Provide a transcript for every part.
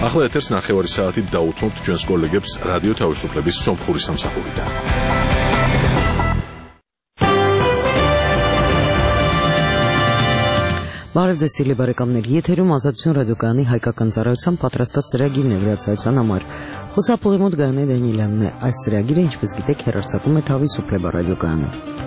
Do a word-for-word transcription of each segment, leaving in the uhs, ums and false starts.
ახლა ეთერს ნახევარი საათით დაუთმობთ ჩვენს კოლეგებს რადიო თავისუფლების სომხური სამსახურიდან. Բարև ձեզ սիրելի բարեկամներ, եթերում ազատություն ռադիոկայանի հայկական ծառայության պատրաստած ծրագիրն է վրացայության համար։ Խոսափողի մոտ Գայանե Դանիելյանն է։ Այս ծրագիրը, ինչպես գիտեք, հեռարձակում է Թավիսուփլե ռադիոկայանը։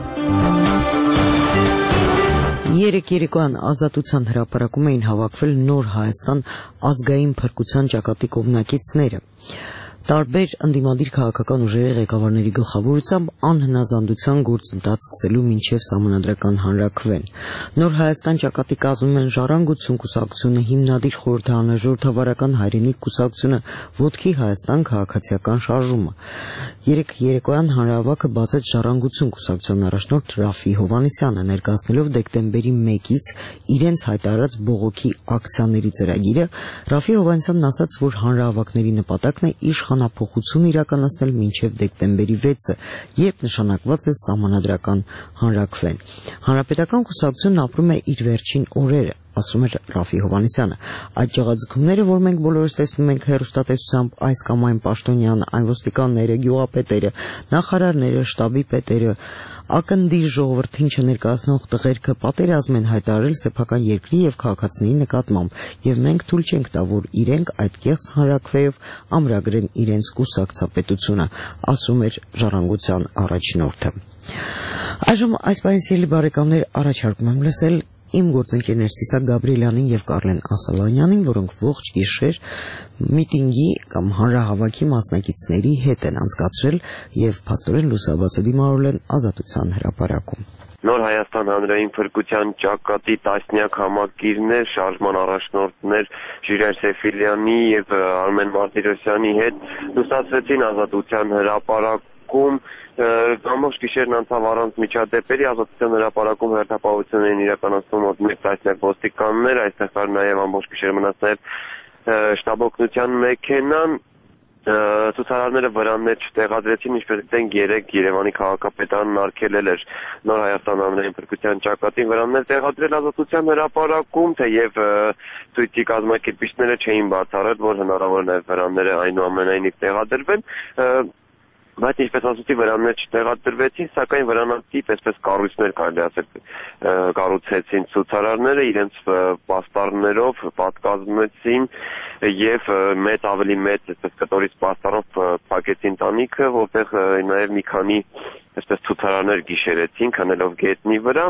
Երեք երեկոյան ազատության հրապարակում էին հավաքվել Նոր Հայաստան ազգային փրկության ճակատի կողմնակիցները։ Տարբեր ընդդիմադիր քաղաքական ուժերի ղեկավարների գլխավորությամբ անհնազանդության գործընթաց սկսելու մինչև սահմանադրական հանրաքվեն։ Նոր Հայաստան ճակատի կազմում են Ժառանգություն կուսակցությունը, հիմնադիր խորհրդարանը, Ժողովրդավարական հայրենիք կուսակցությունը, Ոտքի Հայաստան քաղաքացիական շարժումը։ Երեք երեկոյան հանրահավաքը բացեց Ժառանգություն կուսակցության առաջնորդ Ռաֆի Հովհաննիսյանը, ներկայացնելով դեկտեմբերի մեկից իրենց հայտարարած բողոքի ակցիաների ծրագիրը։ Ռաֆի Հովհաննիսյանն ասաց, որ հանրահավաքների նպատակն է իշխանափոխություն իրականացնել մինչև դեկտեմբերի վեցը, երբ նշանակված է սահմանադրական հանրաքվեն։ Հանրապետական կուսակցությունն ապրում է իր վերջին օրերը, ասում էր Ռաֆի Հովհաննիսյանը։ Այդ ճղածքումները, որ մենք բոլորս տեսնում ենք հեռուստատեսությամբ, այս կամ այն պաշտոնյան, այն ոստիկանները, գյուղապետերը, նախարարները, շտաբի պետերը, ակնդիր ժողովրդին չներկայացնող տղերքը պատերազմ են հայտարարել սեփական երկրի եւ քաղաքացիների նկատմամբ, եւ մենք թույլ չենք տա, որ իրենք այդ կեղծ հանրաքվեով ամրագրեն իրենց կուսակցապետությունը, ասում էր Ժառանգության առաջնորդը։ Այժմ այս պահին սիրելի բարեկամներ, առաջարկում եմ լսել իմ գործընկերներ Սիսակ Գաբրիելյանին եւ Կարլեն Ասալանյանին, որոնք ողջ գիշեր միտինգի կամ հանրահավաքի մասնակիցների հետ են անցկացրել եւ փաստորեն լուսաբացը դիմավորել են Ազատության հրապարակում։ Նոր Հայաստան հանրային փրկության ճակատի տասնյակ համակիրներ, շարժման առաջնորդներ Ժիրայր Սեֆիլյանի եւ Արմեն Մարտիրոսյանի հետ լուսացրեցին Ազատության հրապարակում։ Ամբողջ գիշերն անցավ առանց միջադեպերի, Ազատության հրապարակում հերթապահություն էին իրականացնում մոտ մեկ տասնյակ ոստիկաններ, այստեղ կար նաև ամբողջ գիշեր մնաց նաև շտաբօգնության մեքենան, ցուցարարները վրաններ չտեղադրեցին, ինչպես գիտենք, երեք Երևանի քաղաքապետարանն արգելել էր Նոր Հայաստան հանրային փրկության ճակատին վրաններ տեղադրել Ազատության հրապարակում, թեև ցույցի կազմակերպիչները չէին բացառել, որ հնարավոր է նաև վրանները այնուամենայնիվ տեղադրվեն։ Բայց ինչպես ասացի, վրաններ չտեղադրվեցին, սակայն վրանատիպ, այսպես կառույցներ կարելի ասել կառուցեցին ցուցարարները, իրենց պաստառներով պատկազմեցին եւ մեծ ավելի մեծ, այսպես կտորից պաստառով փակեցին տանիքը, որտեղ նաեւ մի քանի այսպես ցուցարարներ գիշերեցին, քնելով գետնի վրա։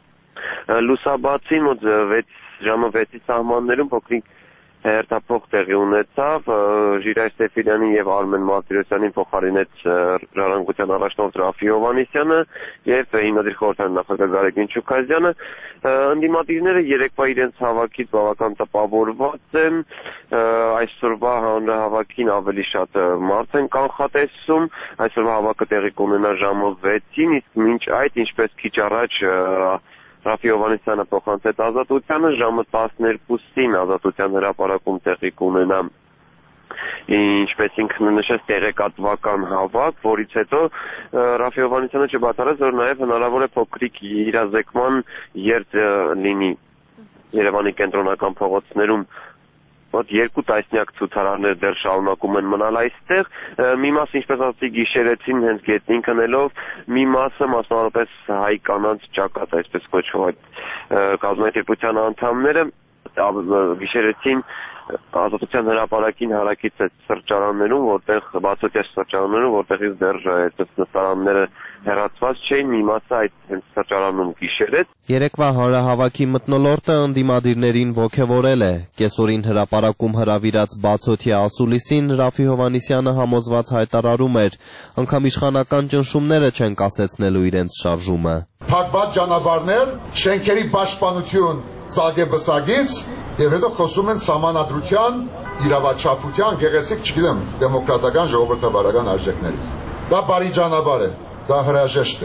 Լուսաբացին մոտ ժամը վեցի սահմաններում փոքրիկ հերթափոխ տեղի ունեցավ, Ժիրայր Սեֆիլյանին եւ Արմեն Մարտիրոսյանին փոխարինեց Ժառանգության առաջնորդ Ռաֆի Հովհաննիսյանը եւ հիմնադիր խորհրդարանի նախագահ Գարեգին Չուքազյանը։ Ընդդիմադիրները երեկվա իրենց հավաքից բավական տպավորված են, այսօրվա հանրահավաքին ավելի շատ մարդ են կանխատեսում, այսօրվա հավաքը տեղի կունենա ժամը վեցին, իսկ մինչ այդ, ինչպես քիչ առաջ Ռաֆի Հովհաննիսյանը փոխանցեց Ազատությանը, ժամը տասներկուսին Ազատության հրապարակում տեղի կունենա, ինչպես ինքն նշեց, տեղեկատվական հավաք, որից հետո Ռաֆի Հովհաննիսյանը չբացառեց, որ նաև հնարավոր է փոքրիկ իրազեկման երթ լինի Երևանի կենտրոնական փողոցներում։ Մոտ երկու տասնյակ ցուցարարներ դեռ շարունակում են մնալ այստեղ, մի մասը, ինչպես ասացի, գիշերեցին հենց գետնին քնելով, մի մասը մասնավորապես հայ կանանց ճակատ, այսպես կոչվող այդ կազմակերպության անդամները գիշերեցին Ազատության հրապարակին հարակից է սրճարաններում, որտեղ բացօթյա սրճարաններում, որտեղից դեռ այսպես նստարանները հեռացված չէին, մի մասը այդ հենց սրճարանում գիշերեց։ Երեկվա հանրահավաքի մթնոլորտը ընդդիմադիրներին ոգևորել է։ Կեսօրին հրապարակում հրավիրած բացօթյա ասուլիսին Ռաֆի Հովհաննիսյանը համոզված հայտարարում էր, անգամ իշխանական ճնշումները չեն կասեցնելու իրենց շարժումը։ Փակված ճանապարհներ, շենքերի պաշտպանություն ծագեբսագից եւ հետո խոսում են սահմանադրության, իրավաչափության, գեղեցիկ, չգիտեմ, դեմոկրատական ժողովրդավարական արժեքներից։ Դա բարի ճանապարհ է, դա հրաժեշտ է։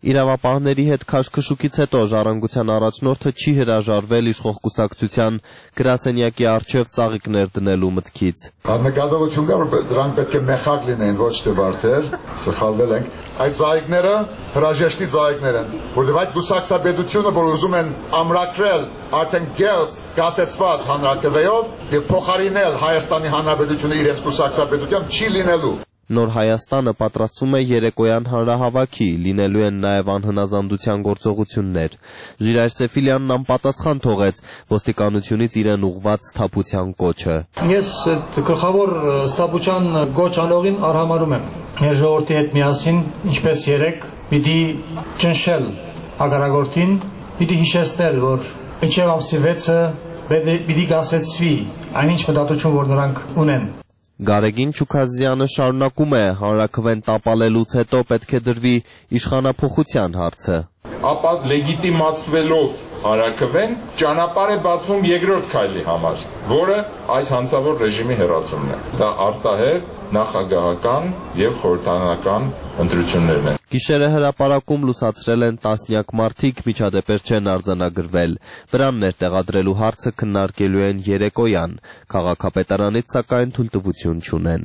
Իրավապահների հետ քաշքշուկից հետո ժառանգության առաջնորդը չի հրաժարվել իշխող կուսակցության գրասենյակի առջև ծաղիկներ դնելու մտքից։ Նկատողություն կա, որ դրանք պետք է մեխակ լինեն, ոչ թե վարդեր, սխալվել ենք։ Այդ ծաղիկները հրաժեշտի ծաղիկներ են, որովհետև այդ կուսակցաբեդությունը, որ ուզում են ամրագրել արդեն գերց գասեցված հանրակրվեով եւ փոխարինել Հայաստանի Հանրապետությունը իրենց կուսակցաբեդությամբ չի լինելու։ Նոր Հայաստանը պատրաստվում է երեկոյան հանրահավաքի, լինելու են նաև անհնազանդության գործողություններ։ Ժիրայր Սեֆիլյանն անպատասխան թողեց ոստիկանությունից իրեն ուղղված սթափության կոչը։ Ես գլխավոր սթափության կոչ անողին արհամարում եմ։ Մեր ժողովրդի հետ միասին, ինչպես երեք, պիտի ճնշել հակառակորդին, պիտի հիշեցնել, որ մինչև ամսի վեցը պիտի գասեցվի այնինչ մտածություն, որ նրանք ունեն։ Գարեգին Չուքազյանը շարունակում է հանրաքվեն տապալելուց հետո պետք է դրվի իշխանափոխության հարցը։ Ապա լեգիտիմացվելով հանրաքվեն ճանապարհ է բացվում երկրորդ քայլի համար, որը այս հանցավոր ռեժիմի հեռացումն է։ Դա արտահերթ նախագահական եւ խորհրդարանական ընտրություններն են։ Գիշերը հրապարակում լուսացրել են տասնյակ մարդիկ, միջադեպեր չեն արձանագրվել։ Վրաններ տեղադրելու հարցը քննարկելու են երեկոյան։ Քաղաքապետարանից սակայն թույլտվություն չունեն։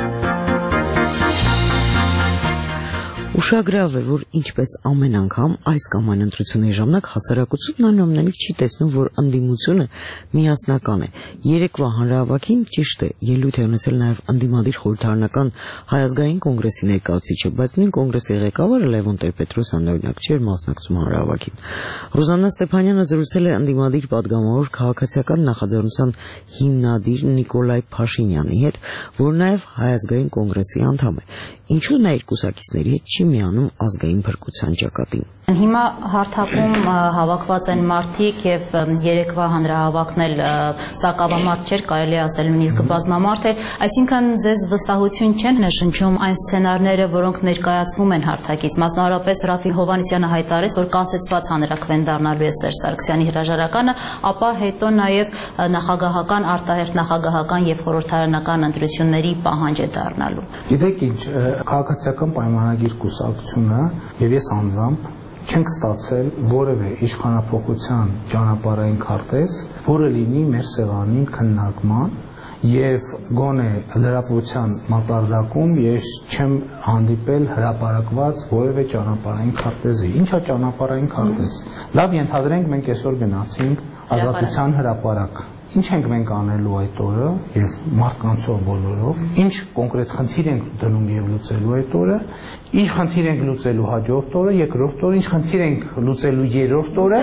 Ուշագրավ է, որ ինչպես ամեն անգամ այս կամ այն ընտրությունների ժամանակ հասարակությունն այնուամենայնիվ չի տեսնում, որ ընդդիմությունը միասնական է։ Երեկվա հանրահավաքին ճիշտ է, ելույթ է ունեցել նաև ընդդիմադիր խորհրդարանական Հայ ազգային կոնգրեսի ներկայացուցիչը, բայց նույն կոնգրեսի ղեկավարը Լևոն Տեր-Պետրոսյանն օրինակ չէր մասնակցում հանրահավաքին։ Ռոզաննա Ստեփանյանը զրուցել է ընդդիմադիր պատգամավոր քաղաքացիական նախաձեռնության հիմնադիր Նիկոլայ Փաշինյանի հետ, որ նաև Հայ ազգային կոնգրեսի անդամ է։ Ինչու նա իր կուսակիցների հետ չի միանում ազգային փրկության ճակատին։ Հիմա հարթակում հավաքված են մարդիկ եւ երեկվա հանրահավաքն էլ սակավամարտ չէր, կարելի ասել նույնիսկ բազմամարտ էր, այսինքն ձեզ վստահություն չեն նշնչում այն սցենարները, որոնք ներկայացվում են հարթակից, մասնավորապես Ռաֆիլ Հովհաննիսյանը հայտարարեց, որ կասեցված հանրաքվեն դառնալու է Սերժ Սարգսյանի հրաժարականը, ապա հետո նաեւ նախագահական, արտահերթ նախագահական եւ խորհրդարանական ընտրությունների պահանջ է դառնալու։ Գիտեք ինչ, քաղաքացիական պայմանագիր կուսակցությունը եւ ես անձամբ չենք ստացել որևէ իշխանափոխության ճանապարհային քարտեզ, որը լինի մեր սեղանին քննարկման եւ գոնե լրատվության մակարդակում ես չեմ հանդիպել հրապարակված որևէ ճանապարհային քարտեզի։ Ինչա ճանապարհային քարտեզ։ Լավ, ենթադրենք մենք այսօր գնացինք Ազատության հրապարակ։ Ինչ ենք մենք անելու այդ օրը եւ մարդկանցով բոլորով, ինչ կոնկրետ խնդիր ենք դնում եւ լուծելու այդ օրը, ինչ խնդիր ենք լուծելու հաջորդ օրը, երկրորդ օրը, ինչ խնդիր ենք լուծելու երրորդ օրը,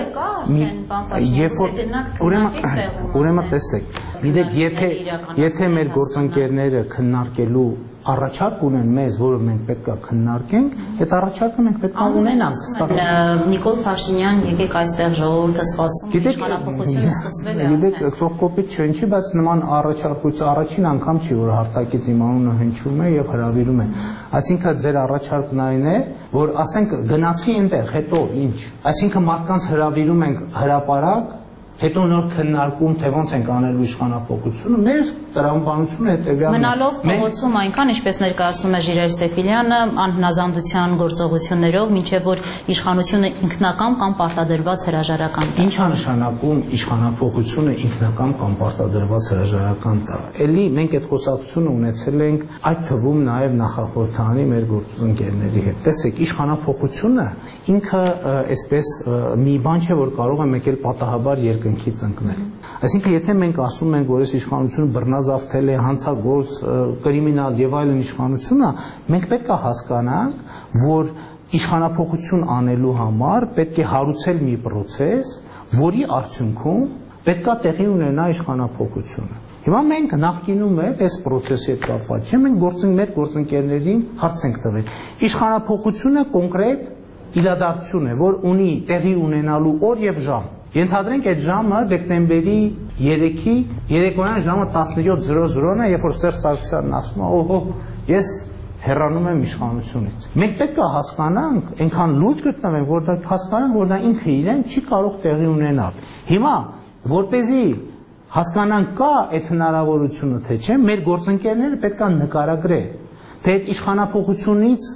երբ որ ուրեմն ուրեմն տեսեք, գիտեք, եթե եթե մեր գործընկերները քննարկելու առաջարկ ունեն մեզ, որը մենք պետք է քննարկենք, այդ առաջարկը մենք պետք է ունենանք։ Նիկոլ Փաշինյան, եկեք այստեղ ժողովուրդը սպասում, իշխանափոխությունը սկսվել է։ Գիտեք, թող կոպիտ չհնչի, բայց նման առաջարկույց առաջին անգամ չի, որ հարթակից իմ անունը հնչում է եւ հրավիրում են։ Այսինքն ձեր առաջարկն այն է, որ ասենք գնացի այնտեղ, հետո ինչ։ Այսինքն մարդկանց հրավիրում ենք հրապարակ, հետո նոր քննարկում, թե ոնց ենք անելու իշխանափոխությունը, մեր տրամաբանությունը հետևյալն է։ Մնալով փողոցում այնքան, ինչպես ներկայացնում է Ժիրայր Սեֆիլյանը, անհնազանդության գործողություններով, մինչև որ իշխանությունը ինքնական կամ պարտադրված հրաժարական տա։ Ինչ է նշանակում իշխանափոխությունը ինքնական կամ պարտադրված հրաժարական տա։ Էլի մենք այդ խոսակցությունը ունեցել ենք այդ թվում նաև նախախորհրդանի մեր գործընկերների հետ։ Տեսեք, իշխանափոխությունը ինքը այսպես մի բան չէ, որ կարող է մեկ էլ պատահաբար երկնքից ընկնել։ Այսինքն, եթե մենք ասում ենք, որ այս իշխանությունը բռնազավթել է, հանցագործ, կրիմինալ եւ այլն իշխանությունը, մենք պետք է հասկանանք, որ իշխանափոխություն անելու համար պետք է հարուցել մի process, որի արդյունքում պետք է տեղի ունենա իշխանափոխությունը։ Հիմա մենք նախկինում է այս process-ի հետ կապված չէ, մենք գործենք մեր գործընկերներին հարց ենք տվել։ Իշխանափոխությունը կոնկրետ իրադարձություն է, որ ունի տեղի ունենալու օր եւ ժամ։ Ենթադրենք այդ ժամը դեկտեմբերի երեքի երեկոյան ժամը տասնյոթ զրո զրոն է, երբ որ Սերժ Սարգսյանն ասում է, օհո, ես հեռանում եմ իշխանությունից։ Մենք պետք է հասկանանք, այնքան լուրջ գտնվենք, որ դա հասկանանք, որ դա ինքը իրեն չի կարող տեղի ունենալ։ Հիմա, որպեսզի հասկանանք կա այդ հնարավորությունը, թե չէ, մեր գործընկերները պետք է նկարագրեն, թե այդ իշխանափոխությունից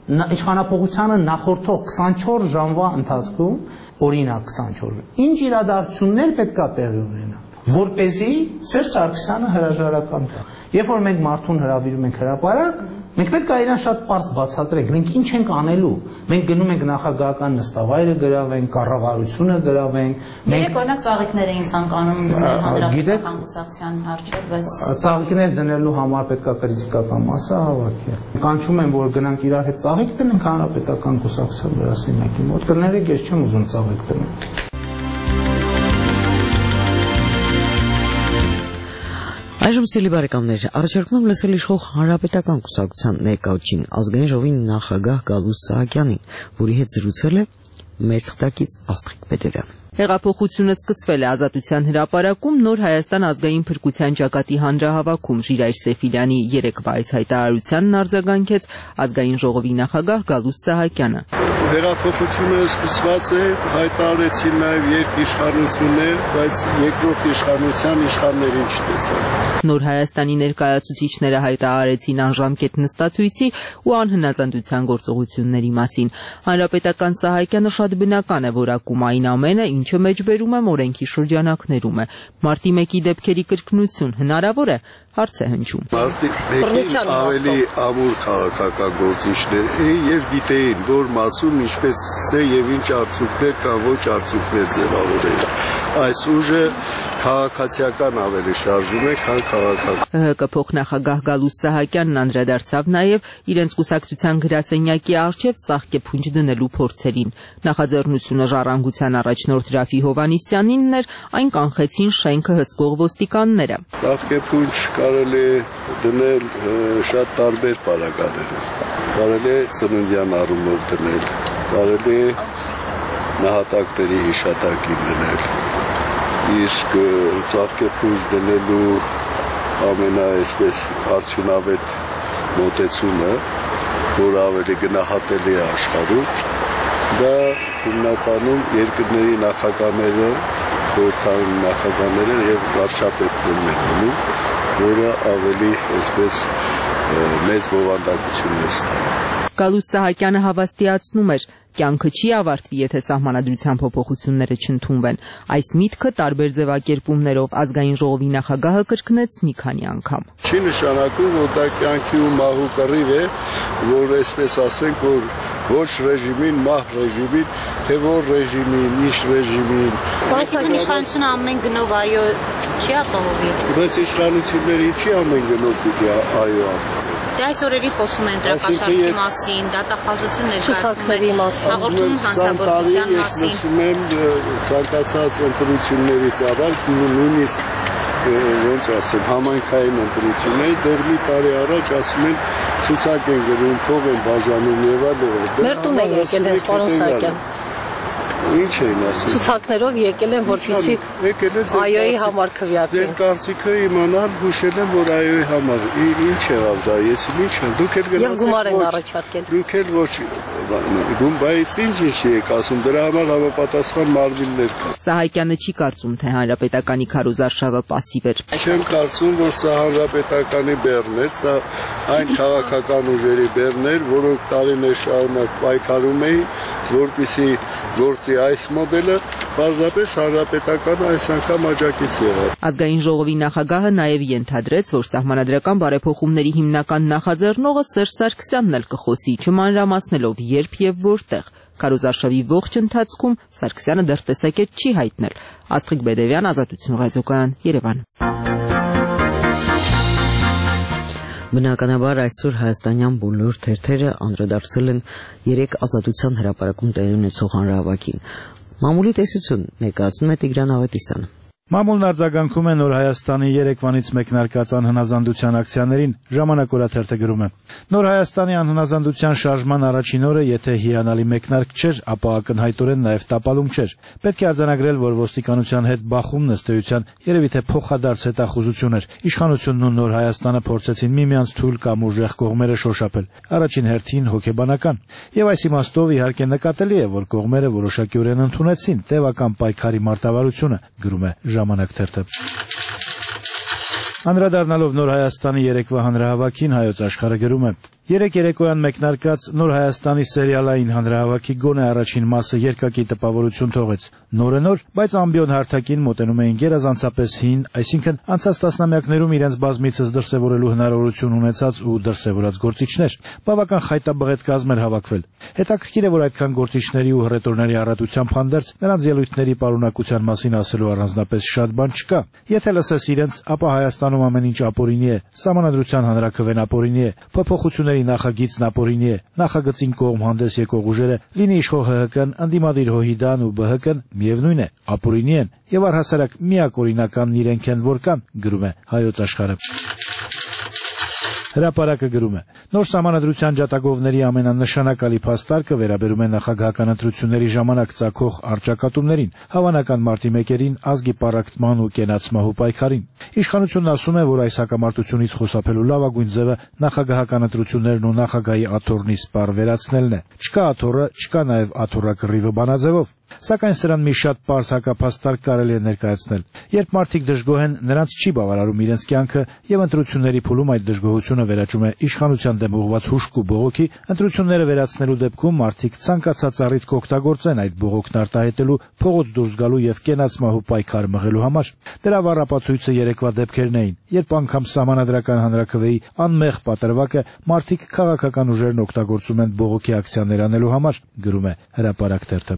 իշխանապողությանը նախորդող քսանչորս ժամվա ընթացքում, օրինակ քսանչորս, ինչ իրադարձություններ պետք է տեղի ունենան, որպեսզի Սերժ Սարգսյանը հրաժարական տա։ Երբ որ մենք մարդուն հրավիրում ենք հրապարակ, մենք պետք է իրան շատ պարզ բացատրենք, մենք ինչ ենք անելու։ Մենք գնում ենք նախագահական նստավայրը գրավենք, կառավարությունը գրավենք։ Մենք օրինակ ծաղիկներ էին ցանկանում հանրապետական կուսակցության առջև, բայց ծաղիկներ դնելու համար պետք է կրիտիկական մասը հավաքել։ Կանչում են, որ գնանք իրար հետ ծաղիկ դնենք հանրապետական կուսակցության գրասենյակի մոտ։ Կներեք, ես չեմ ուզում ծաղիկ դնել։ Այժմ սիրելի բարեկամներ, առաջարկում եմ լսել իշխող հանրապետական կուսակցության ներկայացին ազգային ժողովի նախագահ Գալուստ Սահակյանին, որի հետ զրուցել է մեր թղթակից Աստղիկ Պետերյանը։ Հեղափոխությունը սկսվել է Ազատության հրապարակում Նոր Հայաստան ազգային փրկության ճակատի հանրահավաքում Ժիրայր Սեֆիլյանի երեկվա այս հայտարարությանն արձագանքեց ազգային ժողովի նախագահ Գալուստ Սահակյանը։ Հեղափոխությունը սկսված է, հայտարարեցին նաև երկիշխանություններ, բայց երկրորդ իշխանության իշխաններին չտեսան։ Նոր Հայաստանի ներկայացուցիչները հայտարարեցին անժամկետ նստացույցի ու անհնազանդության գործողությունների մասին։ Հանրապետական Սահակյանը շատ բնական է որակում այն ամենը, ինչը մեջբերում է օրենքի շրջանակներում է։ Մարտի մեկի դեպքերի կրկնություն հնարավոր է, հարց է հնչում։ Մարտի մեկին ավելի ամուր քաղաքական գործիչներ էին եւ գիտեին, որ մասում ինչպես սկսել եւ ինչ արդյունքներ կամ ոչ արդյունքներ ձևավորել։ Այս ուժը քաղաքացիական ավելի շարժում է, քան քաղաքական։ ՀՀԿ փոխնախագահ Գալուստ Սահակյանն անդրադարձավ նաև իրենց կուսակցության գրասենյակի առջև ծաղկեփունջ դնելու փորձերին։ Նախաձեռնությունը ժառանգության առաջնորդ Ռաֆի Հովհաննիսյանինն էր, այն կանխեցին շենքը հսկող ոստիկանները։ Ծաղկեփունջ կարելի է դնել շատ տարբեր պարագաներում։ Կարելի է ծննդյան առումով դնել, կարելի է նահատակների հիշատակին դնել։ Իսկ ծաղկեփունջ դնելու ամենա այսպես արդյունավետ մոտեցումը, որ ավելի գնահատելի է աշխարհում, դա հիմնականում երկրների նախագահները, խորհրդային նախագահները եւ վարչապետներն են դնում, որը ավելի այսպես մեծ բովանդակություն է ստանում։ Գալուստ Սահակյանը հավաստիացնում էր, կյանքը չի ավարտվի, եթե սահմանադրության փոփոխությունները չընդունվեն։ Այս միտքը տարբեր ձևակերպումներով ազգային ժողովի նախագահը կրկնեց մի քանի անգամ։ Չի նշանակում, որ դա կյանքի ու մահու կռիվ է, որ այսպես ասենք, որ ոչ ռեժիմին, մահ ռեժիմին, թե որ ռեժիմին, ինչ ռեժիմին։ Այսինքն իշխանությունը ամեն գնով այո չի ապահովի։ Բայց իշխանությունները ինչի ամեն գնով պիտի այո ապահովի։ Դե այս օրերի խոսում են դրակաշարքի մասին, դատախազություն ներկայացնում են, հաղորդում հանցագործության մասին։ Ես լսում եմ ցանկացած ընտրություններից առաջ, նույնիսկ ոնց ասեմ, համայնքային ընտրությունների դեռ մի տարի առաջ ասում են ցուցակ են գրում, փող են բաժանում եւ այլն։ Մեր տուն են եկել հենց պարոն Սահակյան։ Ինչ էին ասում։ Ցուցակներով եկել են, որպեսզի այոյի համար քվեարկեն։ Ձեր կարծիքը իմանալ, հուշել եմ, որ այոյի համար ինչ եղավ դա, ես ինչ եմ, դուք էլ գնացեք։ Եվ գումար են առաջարկել։ Դուք էլ ոչ գումբայից ինչ ինչ եք ասում, դրա համար համապատասխան մարմիններ կան։ Սահակյանը չի կարծում, թե հանրապետականի քարոզարշավը պասիվ էր։ Չեմ կարծում, որ սա հանրապետականի բեռն է, սա այն քաղաքական ուժերի բեռն էր, որոնք տարիներ շարունակ պայքարում էին, որպեսզի գործի այս մոդելը, պարզապես հանրապետականը այս անգամ աջակից եղավ։ Ազգային ժողովի նախագահը նաև ենթադրեց, որ սահմանադրական բարեփոխումների հիմնական նախաձեռնողը Սերժ Սարգսյանն էլ կխոսի, չմանրամասնելով երբ եւ որտեղ։ Քարոզարշավի ողջ ընթացքում Սարգսյանը դեռ տեսակետ չի հայտնել։ Աստղիկ Բեդևյան, Ազատություն ռադիոկայան, Երևան։ Բնականաբար այսօր հայաստանյան բոլոր թերթերը անդրադարձել են երեք Ազատության հրապարակում տեղի ունեցող հանրահավաքին։ Մամուլի տեսություն ներկայացնում է Տիգրան Ավետիսյանը։ Մամուլն արձագանքում է Նոր Հայաստանի երեկվանից մեկնարկած անհնազանդության ակցիաներին, Ժամանակ օրաթերթը գրում է. Նոր Հայաստանի անհնազանդության շարժման առաջին օրը, եթե հիանալի մեկնարկ չէր, ապա ակնհայտորեն նաև տապալում չէր։ Պետք է արձանագրել, որ ոստիկանության հետ բախումն ըստ էության երևի թե փոխադարձ հետախուզություն էր։ Իշխանությունն ու Նոր Հայաստանը փորձեցին միմյանց թույլ կամ ուժեղ կողմերը շոշափել, առաջին հերթին հոգեբանական։ Եվ այս իմաստով իհարկե նկատելի է, որ կողմերը որոշակիորեն ընդունեցին տևական պայքարի մարտավարությունը, գրում է Ժամանակ թերթը։ Անդրադառնալով Նոր Հայաստանի երեկվա հանրահավաքին, Հայոց Աշխարհը գրում է. Երեք երեկոյան մեկնարկած Նոր Հայաստանի սերիալային հանրահավաքի գոնե առաջին մասը երկակի տպավորություն թողեց։ Նորենոր, բայց ամբիոն հարթակին մոտենում էին գերազանցապես հին, այսինքն անցած տասնամյակներում իրենց բազմիցս դրսևորելու հնարավորություն ունեցած ու դրսևորած գործիչներ։ Բավական խայտաբղետ կազմ էր հավաքվել։ Հետաքրքիր է, որ այդքան գործիչների ու հռետորների առատությամբ հանդերձ նրանց ելույթների պարունակության մասին ասելու առանձնապես շատ բան չկա։ Եթե լսես իրենց, ապա Հայաստանում ամեն ինչ ապօրինի է, Սահմանադրության հանրաքվեն ապօրինի է, փոփոխությունների նախագիծն ապօրինի է, նախագծին կողմ հանդես եկող ուժերը, լինի իշխող Հ Հ Կն, ընդդիմադիր Հոհիդան ու Բ Հ Կն, միևնույն է, ապօրինի են եւ առհասարակ միակ օրինականն իրենք են, որ կան, գրում է Հայոց Աշխարհը։ Հրապարակը գրում է. Նոր Սահմանադրության ջատագովների ամենանշանակալի փաստարկը վերաբերում է նախագահական ընտրությունների ժամանակ ծագող առճակատումներին, հավանական մարտի մեկերին, ազգի պառակտման ու կենացմահու պայքարին։ Իշխանությունն ասում է, որ այս հակամարտությունից խուսափելու լավագույն ձևը նախագահական ընտրություններն ու նախագահի աթոռնի սպառ վերացնելն է։ Չկա աթոռը, չկա նաև աթոռակռիվը բանաձևով։ Սակայն սրան մի շատ պարզ հակափաստարկ կարելի է ներկայացնել։ Երբ մարդիկ դժգոհ են, նրանց չի բավարարում իրենց կյանքը եւ ընտրությունների փուլում այդ դժգոհությունը վերաճում է իշխանության դեմ ուղղված հուշք ու բողոքի, ընտրությունները վերացնելու դեպքում մարդիկ ցանկացած առիթ կօգտագործեն այդ բողոքն արտահայտելու, փողոց դուրս գալու եւ կենացմահու պայքար մղելու համար։ Դրա վառապացույցը երեկվա դեպքերն էին, երբ անգամ Սահմանադրական հանրաքվեի անմեղ պատրվակը մարդիկ քաղաքական ուժերն օգտագործում են բողոքի ակցիաներ անելու համար, գրում է Հրապարակ թերթը։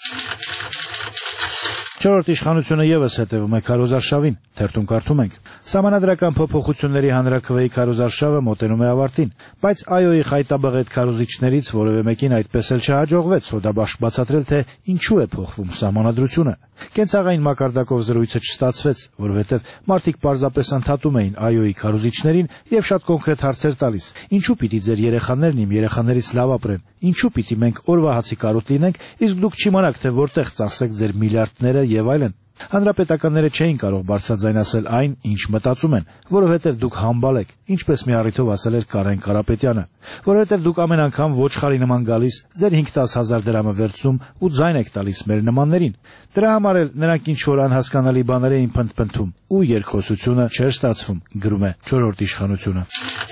Չորրորդ իշխանությունը եւս հետևում է քարոզարշավին, թերթում կարդում ենք. Սահմանադրական փոփոխությունների հանրաքվեի քարոզարշավը մոտենում է ավարտին, բայց ԱՅՈ-ի խայտաբղետ քարոզիչներից որևէ մեկին այդպես էլ չհաջողվեց հոդաբաշխ բացատրել, թե ինչու է փոխվում սահմանադրությունը։ Կենցաղային մակարդակով զրույցը չստացվեց, որովհետև մարդիկ պարզապես ընդհատում էին ԱՅՈ-ի քարոզիչներին եւ շատ կոնկրետ հարցեր տալիս. ինչու պիտի ձեր երեխաներն իմ երեխաներից լավ ապրեն, ինչու պիտի մենք օրվա հացի կարոտ լինենք, իսկ դուք չիմանաք, թե որտեղ ծախսեք ձեր միլիարդները եւ այլն։ Հանրապետականները չէին կարող բարձրաձայն ասել այն, ինչ մտածում են, որովհետև դուք համբալ եք, ինչպես մի առիթով ասել էր Կարեն Կարապետյանը, որովհետև դուք ամեն անգամ ոչխարի նման գալիս, ձեր հինգ-տասը հազար դրամը վերցնում ու ձայն եք տալիս մեր նմաններին։ Դրա համար էլ նրանք ինչ-որ անհասկանալի բաներ էին փնթփնթում ու երկխոսությունը չէր ստացվում, գրում է չորրորդ իշխանությունը։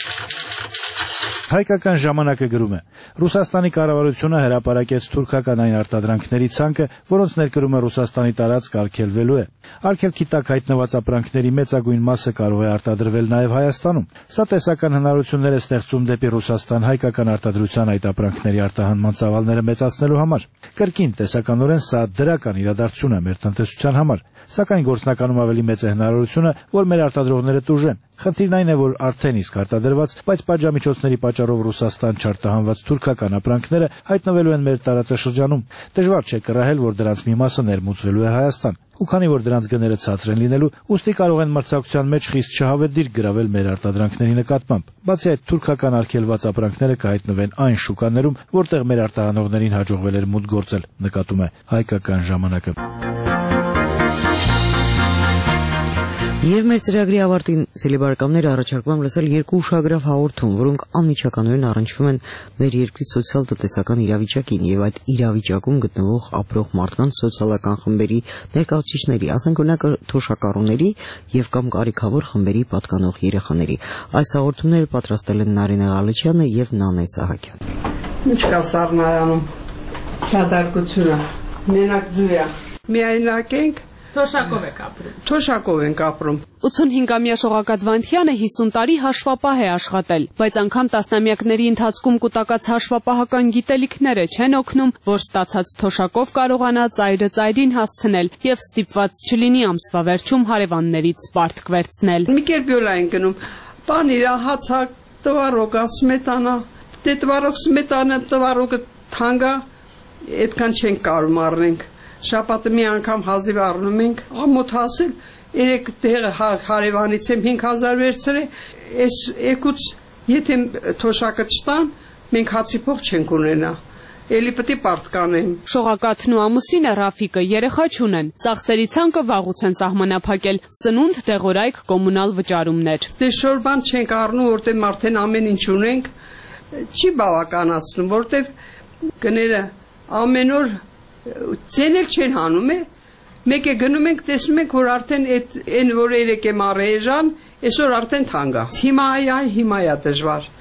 Հայկական ժամանակը գրում է. Ռուսաստանի կառավարությունը հրապարակեց թուրքական այն արտադրանքների ցանկը, որոնց ներկրումը Ռուսաստանի տարածք արգելվելու է։ Արգելքի տակ հայտնված ապրանքների մեծագույն մասը կարող է արտադրվել նաև Հայաստանում։ Սա տեսական հնարավորություններ է ստեղծում դեպի Ռուսաստան հայկական արտադրության այդ ապրանքների արտահանման ծավալները մեծացնելու համար։ Կրկին տեսականորեն սա դրական իրադարձություն է մեր տնտեսության համար, սակայն գործնականում ավելի մեծ է հնարավորությունը, որ մեր արտադրողները տուժեն։ Խնդիրն այն է, որ արդեն իսկ արտադրված, բայց պատժամիջոցների պատճառով Ռուսաստան չարտահանված թուրքական ապրանքները հայտնվելու են մեր տարածաշրջանում։ Դժվար չէ կռահել, որ դրանց մի մասը ներմուծվելու է Հայաստան։ Ու քանի որ դրանց գները ցածր են լինելու, ուստի կարող են մրցակցության մեջ խիստ շահավետ դիրք գրավել մեր արտադրանքների նկատմամբ։ Բացի այդ, թուրքական արգելված ապրանքները կհայտնվեն այն շուկաներում, որտեղ մեր արտահանողներին հաջողվել էր մուտք գործել, նկատում է Հայկական ժամանակը։ Եվ մեր ծրագրի ավարտին ցելիբարկամները առաջարկում եմ լսել երկու ուշագրավ հաղորդում, որոնք անմիջականորեն առնչվում են մեր երկրի սոցիալ-տնտեսական իրավիճակին եւ այդ իրավիճակում գտնվող ապրող մարդկանց սոցիալական խմբերի ներկայացուցիչների, ասենք օրինակ թոշակառուների եւ կամ կարիքավոր խմբերի պատկանող երեխաների։ Այս հաղորդումները պատրաստել են Նարինե Ղալեչյանը եւ Նանե Սահակյանը։ Ինչ կա Սառնարանում։ Շատարկությունը, մենակ ձույա։ Միայնակ ենք Թոշակով եք ապրում։ Թոշակով ենք ապրում։ ութսունհինգամյա Շողակաթ Վանթյանը հիսուն տարի հաշվապահ է աշխատել, բայց անգամ տասնամյակների ընթացքում կուտակած հաշվապահական գիտելիքները չեն օգնում, որ ստացած թոշակով կարողանա ծայրը ծայրին հասցնել եւ ստիպված չլինի ամսվա վերջում հարևաններից պարտք վերցնել։ Մի կերպ յոլա են գնում։ Բան իրա հացակ, տվարոգ, սմետանա, դե տվարոգ սմետանա, տվարոգը թանկա, այդքան չենք կարող առնենք։ Շաբաթը մի անգամ հազիվ առնում ենք, ամոթ հասել, երեք տեղը հարևանից եմ հինգ հազար վերցրել, այս եկուց եթե թոշակը չտան, մենք հացի փող չենք ունենա, էլի պետք է պարտ կանեմ։ Շողակաթն ու ամուսինը Ռաֆիկը երեխա չունեն, ծախսերի ցանկը վաղուց են սահմանափակել, սնունդ, դեղորայք, կոմունալ վճարումներ։ Դե շոր բան չենք առնում, որտեղ արդեն ամեն ինչ ունենք, չի բավականացնում, որտեղ գները ամեն օր Ձենել չեն հանում է, մեկ է գնում ենք, տեսնում ենք, որ արդեն այն, որ երեք եմ առեժան, այսօր արդեն թանկա։ Հիմա այ, հիմա է դժվար,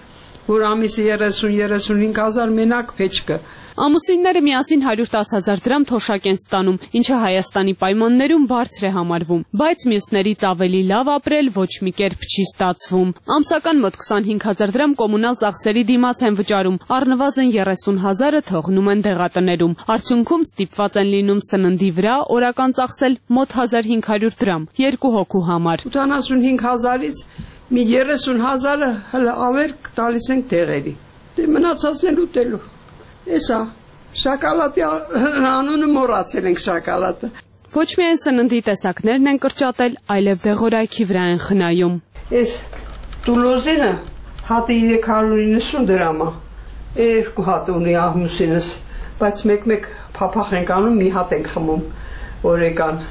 որ ամիսը երեսուն երեսունհինգ հազար մենակ փեչկը։ Ամուսինները միասին հարյուր տասը հազար դրամ թոշակ են ստանում, ինչը Հայաստանի պայմաններում բարձր է համարվում, բայց մյուսներից ավելի լավ ապրել ոչ մի կերպ չի ստացվում։ Ամսական մոտ քսանհինգ հազար դրամ կոմունալ ծախսերի դիմաց են վճարում, առնվազն երեսուն հազարը թողնում են դեղատներում։ Արդյունքում ստիպված են լինում սննդի վրա օրական ծախսել մոտ հազար հինգ հարյուր դրամ երկու հոգու համար։ ութանասունհինգ հազարից մի երեսուն հազարը հələ ավերք տալիս ենք դեղերի։ Դե մնացածն էլ ուտելու։ Էսա շոկոլադի անունը մոռացել ենք շոկոլադը։ Ոչ միայն սննդի տեսակներն են կրճատել, այլև դեղորայքի վրա են խնայում։ Էս տուլոզինը հատը երեք հարյուր իննսուն դրամ է, երկու հատ ունի աղմուսինս, բայց մեկ-մեկ փափախ ենք անում, մի հատ ենք խմում օրեկան։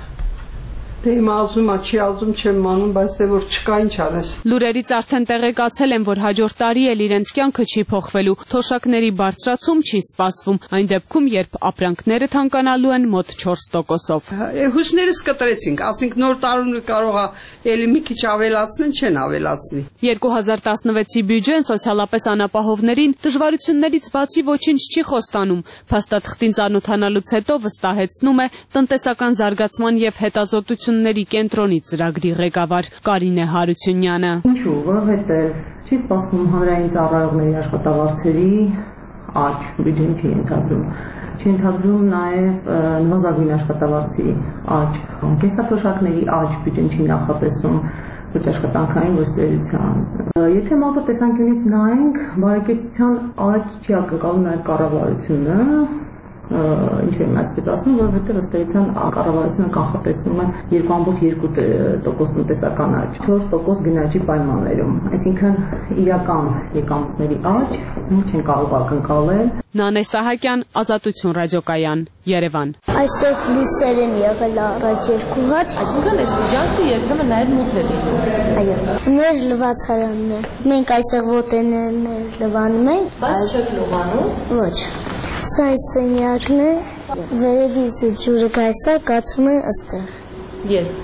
Դե իմ ազում, չի ազում չեմ անում, բայց դե որ չկա ինչ արես։ Լուրերից արդեն տեղեկացել են, որ հաջորդ տարի էլ իրենց կյանքը չի փոխվելու, թոշակների բարձրացում չի սպասվում, այն դեպքում, երբ ապրանքները թանկանալու են մոտ չորս տոկոսով։ Հույսներս կտրեցինք, ասենք նոր տարում կարող է էլի մի քիչ ավելացնեն, չեն ավելացնի։ երկու հազար տասնվեցի բյուջեն սոցիալապես անապահովներին դժվարություններից բացի ոչինչ չի խոստանում։ Փաստաթղթին ծանոթանալուց հետո վստահեցնում է տնտեսական զարգացման եւ հետազոտությունների կենտրոնի ծրագրի ղեկավար Կարինե Հարությունյանը։ Ինչու, որովհետեւ չի սպասվում հանրային ծառայողների աշխատավարձերի աճ, բյուջեն չի ենթադրում։ Չի ենթադրում նաև նվազագույն աշխատավարձի աճ, կենսաթոշակների աճ, բյուջեն չի նախատեսում ոչ աշխատանքային գործունեության։ Եթե մակրո տեսանկյունից նայենք, բարեկեցության աճ չի ակնկալում նաև կառավարությունը, ինչու եմ այսպես ասում, որովհետև ըստ էության կառավարությունը կանխատեսում է երկու ամբողջ երկու տոկոս տնտեսական աճ, չորս տոկոս գնաճի պայմաններում, այսինքն իրական եկամուտների աճ մենք չենք կարող ակնկալել։ Նանե Սահակյան, Ազատություն ռադիոկայան, Երևան։ Այստեղ լույսեր են եղել առաջ երկու հատ։ Այսինքն այս բյուջանքը երբեմն նաև մութ է լինում։ Այո։ Մեր լվացարանն է։ Մենք այստեղ ոտեներն լվանում ենք։ Բայց չեք լվանում։ Ոչ։ Սա սենյակն է, վերևից ջուրը գայս է, կացում է ըստեղ։ Երբ։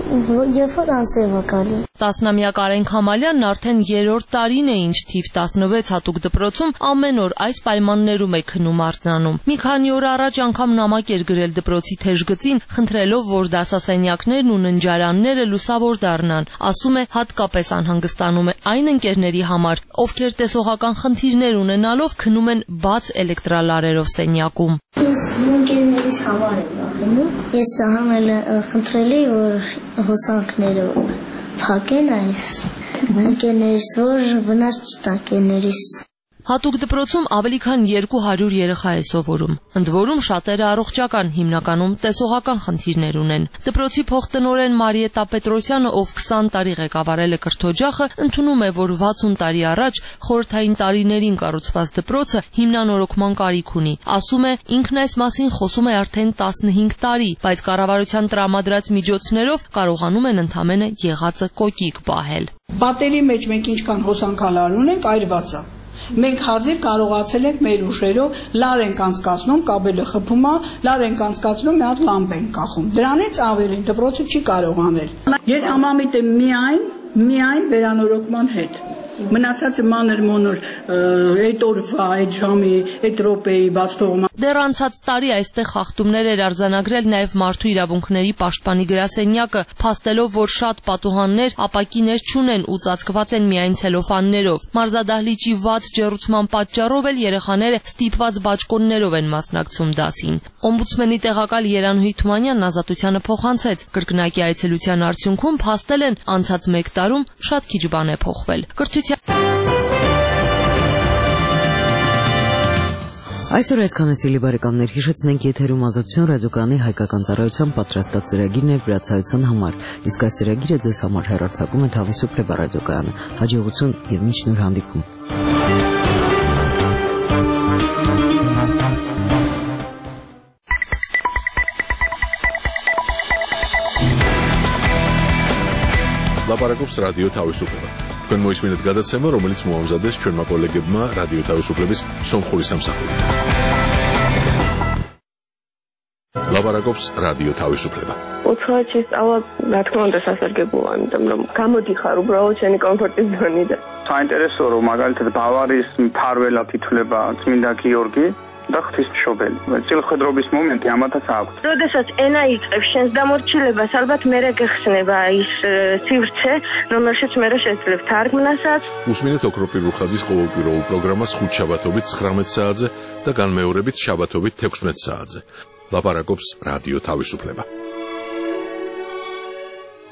Երբ որ անձև է գալի։ Տասնամյակ Արենք Համալյանն արդեն երրորդ տարին է, ինչ թիվ տասնվեց հատուկ դպրոցում ամեն օր այս պայմաններում է քնում արձանում։ Մի քանի օր առաջ անգամ նամակ էր գրել դպրոցի թեժգծին, խնդրելով, որ դասասենյակներն ու ննջարանները լուսավոր դառնան։ Ասում է, հատկապես անհանգստանում է այն ընկերների համար, ովքեր տեսողական խնդիրներ ունենալով քնում են բաց էլեկտրալարերով սենյակում։ Ես ընկերներիս համար եմ վախենում։ Ես համել խնդրել եմ, որ հոսանքները փակեն այս ընկերներիս, որ վնաս չտան ընկերներիս։ Հատուկ դպրոցում ավելի քան երկու հարյուր երեխա է սովորում։ Ընդ որում շատերը առողջական, հիմնականում տեսողական խնդիրներ ունեն։ Դպրոցի փոխտնօրեն Մարիետա Պետրոսյանը, ով քսան տարի ղեկավարել է կրթօջախը, ընդունում է, որ վաթսուն տարի առաջ խորհրդային տարիներին կառուցված դպրոցը հիմնանորոգման կարիք ունի։ Ասում է, ինքն այս մասին խոսում է արդեն տասնհինգ տարի, բայց կառավարության տրամադրած միջոցներով կարողանում են ընդամենը եղածը կոկիկ պահել։ Պատերի մեջ մենք ինչքան հոսանքալար ունենք, այրված է։ Մենք հազիվ կարողացել ենք մեր ուժերով լար ենք անցկացնում, կաբելը խփում է, լար ենք անցկացնում, մի հատ լամպ ենք կախում։ Դրանից ավելին դպրոցը չի կարող անել։ Ես համամիտ եմ միայն, միայն վերանորոգման հետ։ Մնացածը մանր մոնոր այդ օրվա, այդ ժամի, այդ րոպեի բաց թողում։ Դեռ անցած տարի այստեղ խախտումներ էր արձանագրել նաև Մարդու իրավունքների պաշտպանի գրասենյակը, փաստելով, որ շատ պատուհաններ ապակիներ չունեն ու ծածկված են միայն ցելոֆաններով։ Մարզադահլիճի վատ ջեռուցման պատճառով էլ երեխաները ստիպված բաճկոններով են մասնակցում դասին։ Օմբուդսմենի տեղակալ Երանուհի Թումանյանն Ազատությանը փոխանցեց, կրկնակի այցելության արդյունքում փաստել են անցած մեկ տարում շատ քիչ բան է փոխվել։ Այսօր այսքան է, սիրելի բարեկամներ, հիշեցնենք եթերում Ազատություն ռադիոկայանի հայկական ծառայության պատրաստած ծրագիրն էր վրացայության համար, իսկ այս ծրագիրը ձեզ համար հեռարձակում է Թավի Սուպրեբա ռադիոկայանը։ Հաջողություն եւ մինչ նոր հանդիպում։ Լապարակով ռադիո Թավի Սուպրեբա։ Կան մոյս մինետ գադացեմը, რომელიც մոհամզադես չորմա կոլեգեբմա ռադիո Թավի Սուպրեբիս սոմխորի սամսախույն։ ლაპარაკობს რადიო თავისუფლება. უცხოეთში სწავლა, რა თქმა უნდა, სასარგებლოა, იმიტომ რომ გამოდიხარ უბრალოდ შენი კომფორტის ზონიდან. საინტერესოა, რომ მაგალითად ბავარიის მფარველად ითვლება წმინდა გიორგი და ღვთისმშობელი. წილხვედრობის მომენტი ამათაც აქვს. როდესაც ენა იწყებს შენს დამორჩილებას, ალბათ მერე გეხსნება ის სივრცე, რომელშიც მერე შეძლებ თარგმნასაც. უსმინეთ ოქროპირ რუხაძის ყოველკვირეულ პროგრამას ხუთ შაბათობით ცხრამეტ საათზე და განმეორებით შაბათობით თექვსმეტ საათზე. ლაპარაკობს რადიო თავისუფლება.